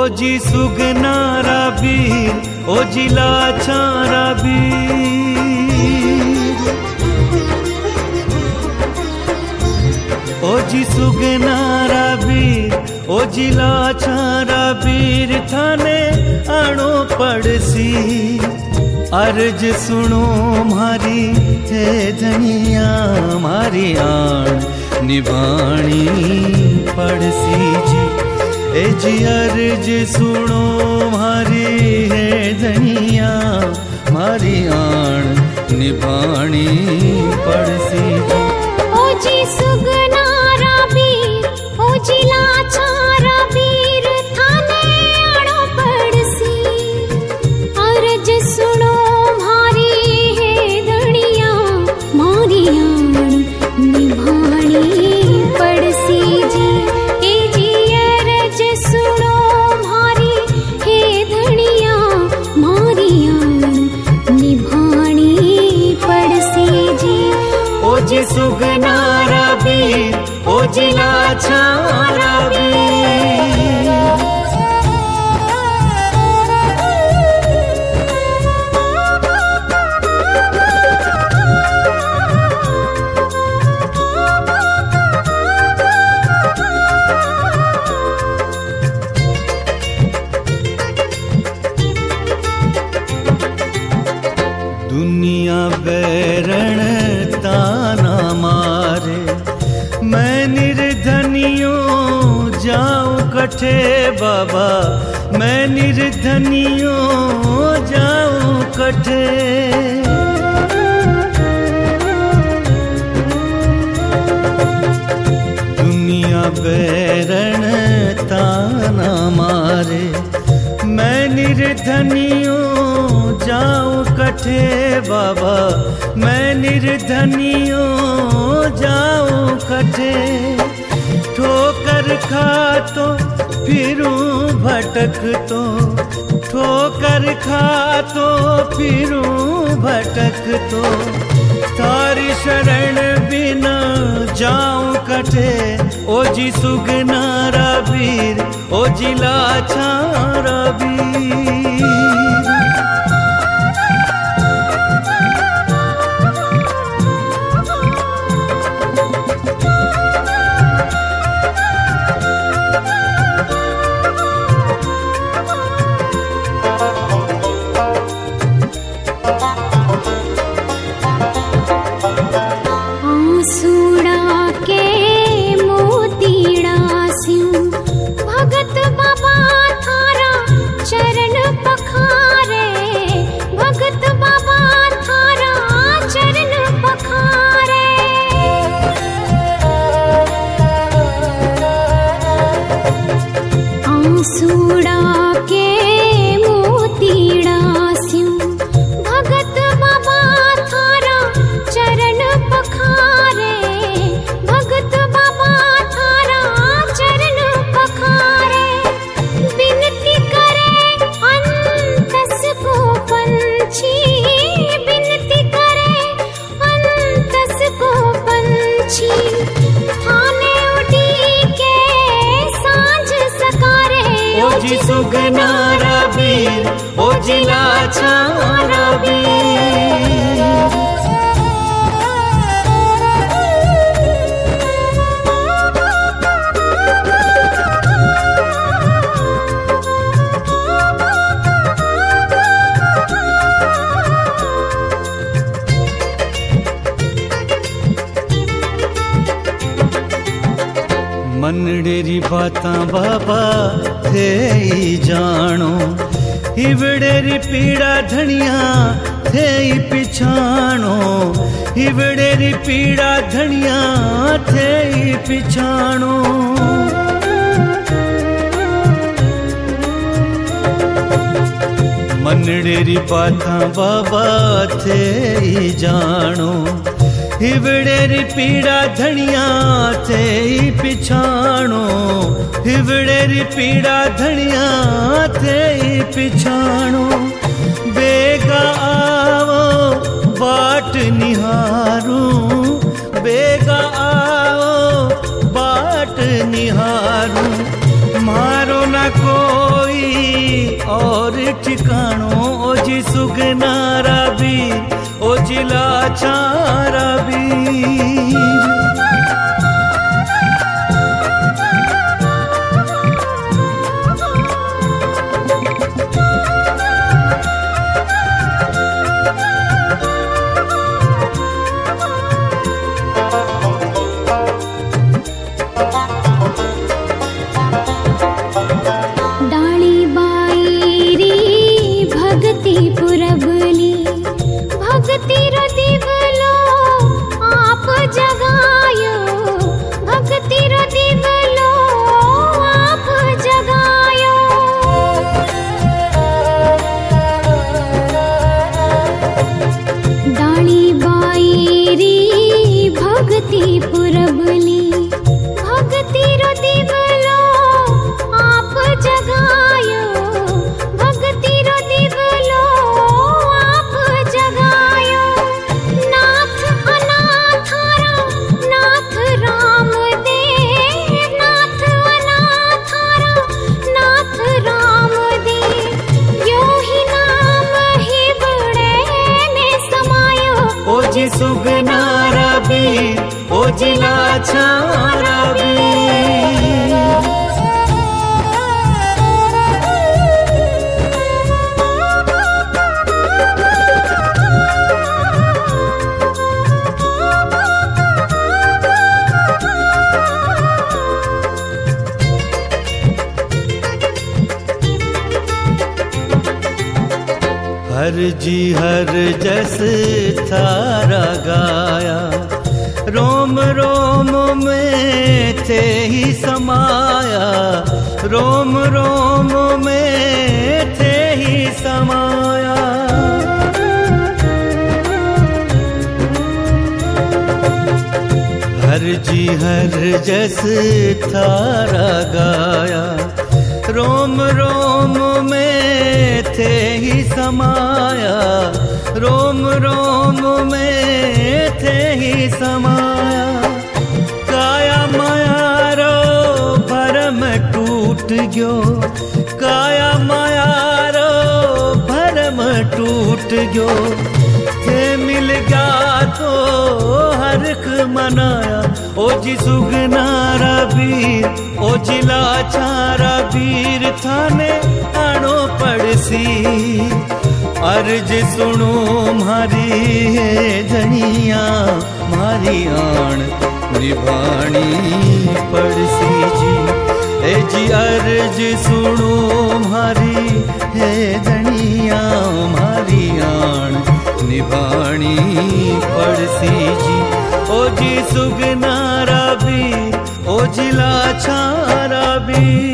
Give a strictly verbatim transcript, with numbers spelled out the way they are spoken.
जी सुगनारा बीर, ओ जी लाछारा बीर, ओ जी सुगनारा बीर, ओ जी लाछारा बीर, थाने आणो पड़सी अर्ज सुनो मारी हे धनिया, मारी आण निभाणी पड़सी जी। ए जी अर्ज सुनो मारी है धनिया, मारी आण निभाणी पड़सी जी। ओ जी सुगनारा बीर, ओ जी लाछारा बीर, थाने आणो पड़सी अर्ज सुनो मारी है धनिया, मारी आण निभाणी पड़सी जी। ए जी अर्ज सुनो मारी हे धनिया, मारी आण निभाणी पड़सी जी। ओ जी सुगनारा बीर, ओ जी लाछारा बीर, दुनिया बैरण ताना मारे, मैं निर्धनियों जाऊं कठे बाबा, मैं निर्धनियों जाऊं कठे। दुनिया बैरण ताना मारे, मैं निर्धनियों जाऊं कठे बाबा, मैं निर्धनियों जाऊं कठे। ठोकर खा तो फिरूं भटक तो, ठोकर खा तो फिरूं भटक तो, तारी शरण बिना जाऊं कठे। ओ जी सुगनारा बीर, ओ जी लाछारा बीर, सूड़ा के मोतीड़ा स्यूं, भगत बाबा थारा चरण पखारे, भगत बाबा थारा चरण पखारे। बिनती करे अंतस को पंछी, बिनती करे अंतस को पंछी, थाने उड़ी के सांझ सकारे। ओ जी सुगनारा बीर, ओ जी लाछारा बीर, मनडेरी बातां बाबा थे ही जानो, हिवड़ेरी पीड़ा धनिया थे ही पिछाणो, हिवड़ेरी पीड़ा धनिया थे ही पिछाणो। मनडेरी बातां बाबा थे ही जानो, हिवड़ेरी पीड़ा धनिया थे ही पिछाणो, हिवड़ेरी पीड़ा धनिया थे ही पिछाणो। बेगा आवो बाट निहारूं, बेगा आओ बाट निहारूं, मारो न कोई जी सुगनारा बीर, ओ जिला छारा बीर। सुगनारा बीर, ओ जिला छारा बीर। हर जी हर जस थारा गाया, रोम रोम में थे ही समाया, रोम रोम में थे ही समाया। हर जी हर जस थारा गाया, रोम रोम में थे ही समाया, रोम रोम में थे ही समाया। काया माया रो भरम टूट गयो, काया माया रो भरम टूट गयो। थे मिल गया तो हरख मनाया, ओ जी सुगनारा बीर, ओ जिला छारा बीर। थाने आनो पड़सी अर्ज सुनो मारी है धनिया, मारी आन निभानी पड़सी जी। ए जी अर्ज सुनो मारी है धनिया, मारी आन निभानी पड़सी जी। ओ जी सुगनारा बीर, ओ जिला छारा बीर।